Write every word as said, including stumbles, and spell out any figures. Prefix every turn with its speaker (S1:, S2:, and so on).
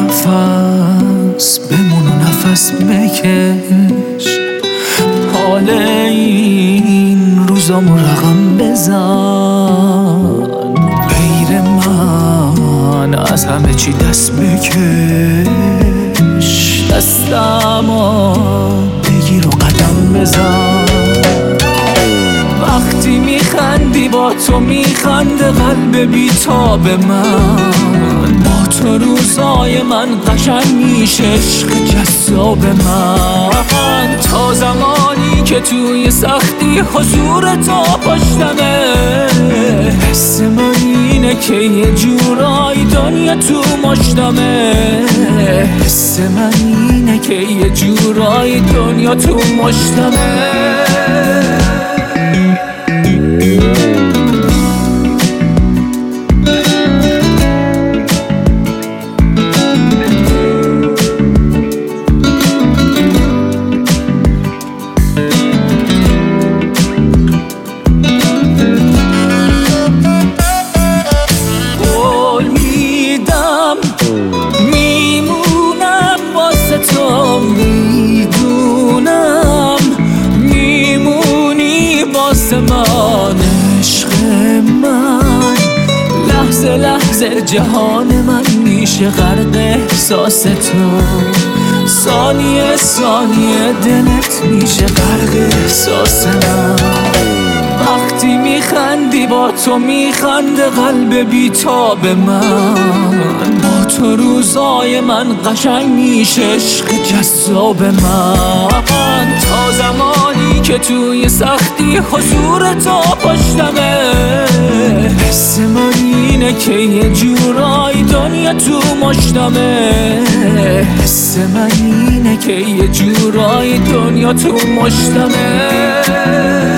S1: نفس بمون و نفس بکش، حال این روزامو رقم بزن. غیر من از همه چی دست بکش، دستمو بگیر و قدم بزن. وقتی میخندی با تو میخنده قلب بیتاب من، با تو روزای من قشنگ میشه عشق جذاب من. تا زمانی که توی سختی حضور تو پشتمه، حس من اینه که یه جورایی دنیا تو مشتمه. حس من اینه که یه جورایی دنیا تو مشتمه. میمونم واسه تو، میدونم میمونی واسه من. عشق من لحظه لحظه جهان من میشه غرق احساس تو. ثانیه ثانیه دلت میشه غرق احساس من. وقتی میخندی با تو میخنده قلب بیتاب من، با تو روزای من قشنگ میشه عشق جذاب من. تا زمانی که توی سختی حضور تو پشتمه، حس من اینه که یه جورایی دنیا تو مشتمه. حس من اینه که یه جورایی دنیا تو مشتمه.